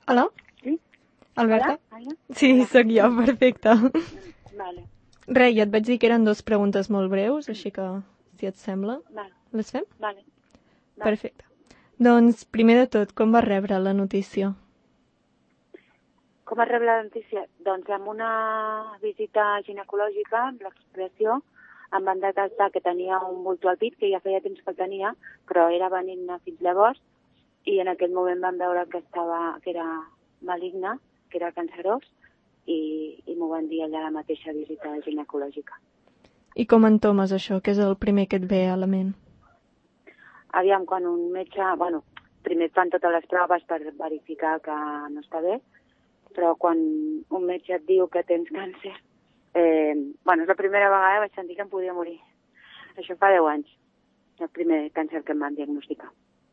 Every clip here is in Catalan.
Hola, Sí? Alberta? Hola, Aina? Sí, Hola. sóc jo, perfecte. Vale, Res, ja et vaig dir que eren 2 preguntes molt breus, així que, si et sembla, vale, les fem? vale. Perfecte. Doncs, primer de tot, com vas rebre la notícia? Com es rep la notícia? Doncs amb una visita ginecològica, amb l'expressió, em van detectar que tenia un bulto al pit, que ja feia temps que el tenia, però era benigne fins llavors, i en aquell moment van veure que era maligne, que era cancerós, i m'ho van dir allà a la mateixa visita ginecològica. I com entomes això? Què és el primer que et ve a la ment? Aviam, quan un metge... Bueno, primer et fan totes les proves per verificar que no està bé, però quan un metge et diu que tens càncer... és la primera vegada que vaig sentir que em podia morir. Això fa 10 anys, el primer càncer que em van diagnosticar.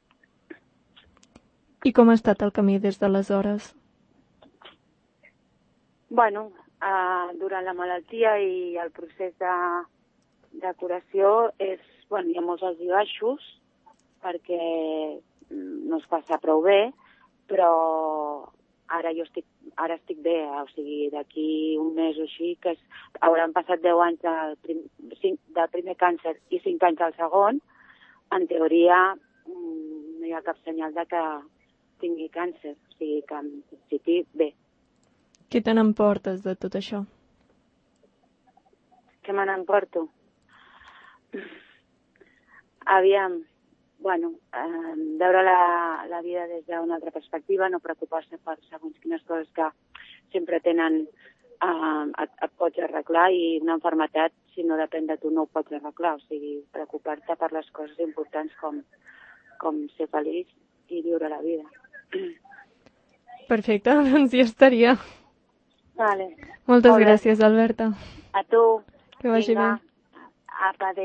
I com ha estat el camí des d'aleshores? Durant la malaltia i el procés de curació hi ha molts alts i baixos perquè no es passa prou bé, però ara estic bé, o sigui, d'aquí un mes o així, que hauran passat 10 anys del primer càncer i 5 anys del segon, en teoria no hi ha cap senyal de que tingui càncer, o sigui que en principi bé. Què te n'emportes de tot això? Què me n'emporto? Aviam, veure la vida des d'una altra perspectiva, no preocupar-se per segons quines coses que sempre tenen, et pots arreglar, i una malaltia, si no depèn de tu, no ho pots arreglar. O sigui, preocupar-te per les coses importants com ser feliç i viure la vida. Perfecte, doncs ja estaria. Vale. Moltes gràcies, Alberta. A tu. Que vagi bé. Apa, adéu.